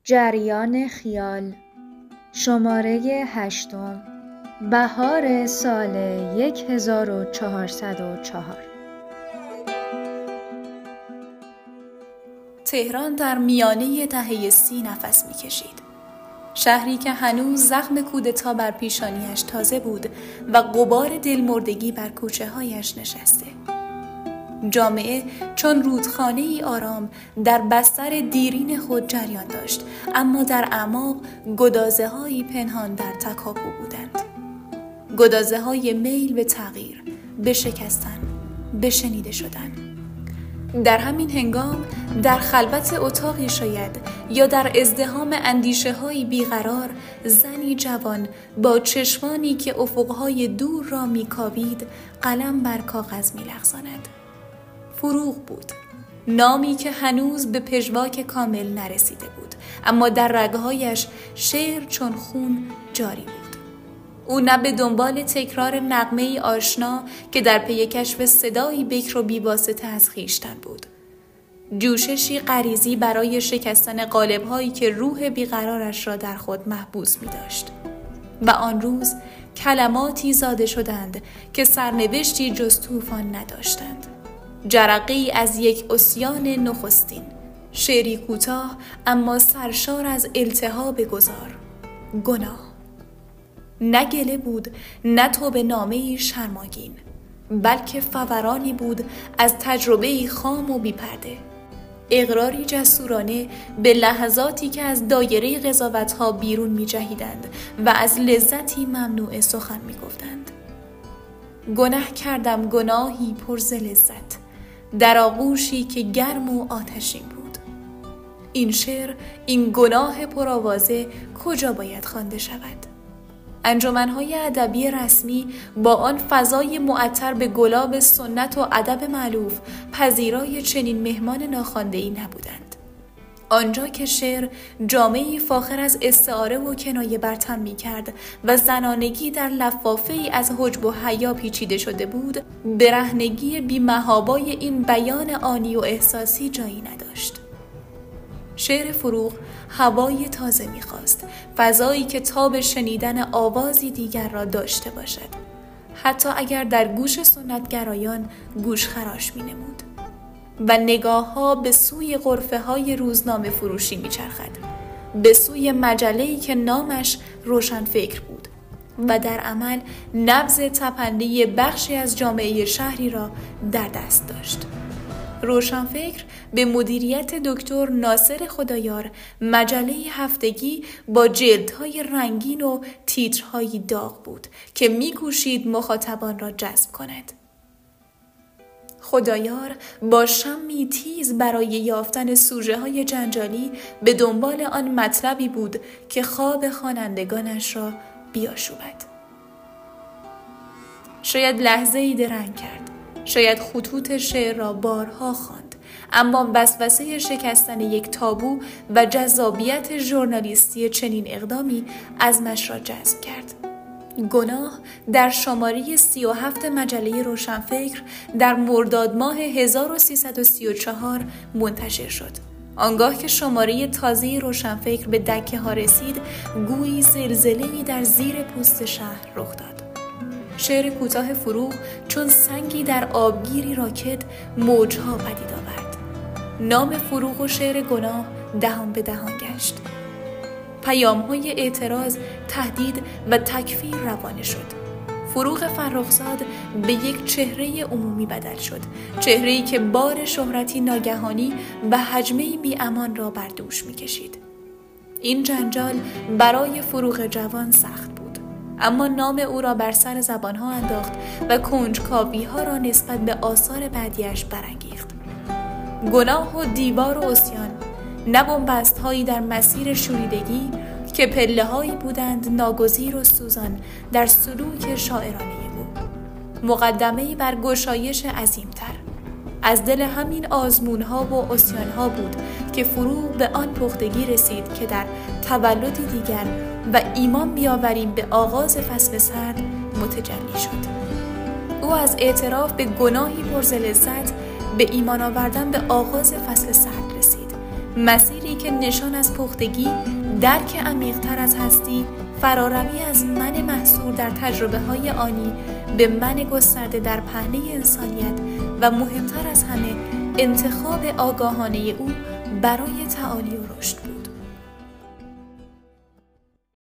جریان خیال شماره 8 بهار سال 1404 تهران در میانه دهه 30 نفس می‌کشید. شهری که هنوز زخم کودتا بر پیشانیش تازه بود و غبار دلمردگی بر کوچه‌هایش نشسته. جامعه چون رودخانه‌ای آرام در بستر دیرین خود جریان داشت، اما در اعماق گدازه‌هایی پنهان در تکاپو بودند. گدازه‌های میل به تغییر، به شکستن، به شنیده شدن. در همین هنگام در خلوت اتاقی شاید یا در ازدحام اندیشه‌های بیقرار، زنی جوان با چشمانی که افق‌های دور را می‌کاوید قلم بر کاغذ می‌لغزاند. فروغ بود، نامی که هنوز به پژواک کامل نرسیده بود، اما در رگ‌هایش شعر چون خون جاری بود. او نه به دنبال تکرار نغمه‌ای آشنا که در پی کشف صدایی بکر و بی‌واسطه از خویشتن بود. جوششی غریزی برای شکستن قالب‌هایی که روح بیقرارش را در خود محبوس می‌داشت. و آن روز کلماتی زاده شدند که سرنوشتی جز طوفان نداشتند. جرقه‌ای از یک عصیان نخستین، شعری کوتاه اما سرشار از التهاب گذار. گناه. نه گله بود، نه توبه نامه‌ای شرمگین، بلکه فورانی بود از تجربه‌ای خام و بی‌پرده. اقراری جسورانه به لحظاتی که از دایره قضاوت‌ها بیرون می‌جهیدند و از لذتی ممنوع سخن می‌گفتند. گناه کردم گناهی پر ز لذت، در آغوشی که گرم و آتشین بود. این شعر، این گناه پرآوازه کجا باید خوانده شود؟ انجمن‌های ادبی رسمی با آن فضای معطر به گلاب سنت و ادب مألوف پذیرای چنین مهمان ناخوانده‌ای نبودند. آنجا که شعر جامه‌ای فاخر از استعاره و کنایه بر تن می‌کرد و زنانگی در لفافه‌ای از حجب و حیا پیچیده شده بود، برهنگی بی‌محابای این بیان آنی و احساسی جایی نداشت. شعر فروغ هوای تازه می‌خواست، فضایی که تاب شنیدن آوازی دیگر را داشته باشد، حتی اگر در گوش سنتگرایان گوشخراش می‌نمود. و نگاه‌ها به سوی غرفه‌های روزنامه فروشی می‌چرخد، به سوی مجله‌ای که نامش روشنفکر بود و در عمل نبض تپنده بخشی از جامعه شهری را در دست داشت. روشنفکر به مدیریت دکتر ناصر خدایار مجله هفتگی با جلدهای رنگین و تیترهای داغ بود که می‌کوشید مخاطبان را جذب کند. خدایار با شمی تیز برای یافتن سوژه‌های جنجالی به دنبال آن مطلبی بود که خواب خوانندگانش را بیاشوبد. شاید لحظه‌ای درنگ کرد، شاید خطوط شعر را بارها خواند، اما وسوسه شکستن یک تابو و جذابیت ژورنالیستی چنین اقدامی عزمش را جذب کرد. گناه در شماره 37 مجله روشنفکر در مرداد ماه 1334 منتشر شد. آنگاه که شماره تازه روشنفکر به دکه ها رسید، گویی زلزله‌ای در زیر پوست شهر رخ داد. شعر کوتاه فروغ چون سنگی در آبگیری راکد موجها پدید آورد. نام فروغ و شعر گناه دهان به دهان گشت. پیام‌های اعتراض، تهدید و تکفیر روانه شد. فروغ فرخزاد به یک چهره عمومی بدل شد، چهره‌ای که بار شهرتی ناگهانی و هجمه‌ای بی‌امان را بر دوش می‌کشید. این جنجال برای فروغ جوان سخت بود، اما نام او را بر سر زبان‌ها انداخت و کنجکاوی‌ها را نسبت به آثار بعدیش برانگیخت. گناه و دیوار و عصیان، نه بن‌بست‌هایی در مسیر شوریدگی که پله‌هایی بودند ناگزیر و سوزان در سلوک شاعرانه او. مقدمه‌ای بر گشایش عظیم‌تر. از دل همین آزمون‌ها و عصیان‌ها بود که فروغ به آن پختگی رسید که در تولدی دیگر و ایمان بیاوریم به آغاز فصل سرد متجلی شد. او از اعتراف به گناهی پر ز لذت به ایمان آوردن به آغاز فصل سرد رسید مسیری که نشان از پختگی، درک عمیق‌تر از هستی، فراروی از من محصور در تجربه‌های آنی به من گسترده در پهنه انسانیت و مهمتر از همه انتخاب آگاهانه او برای تعالی و رشد بود.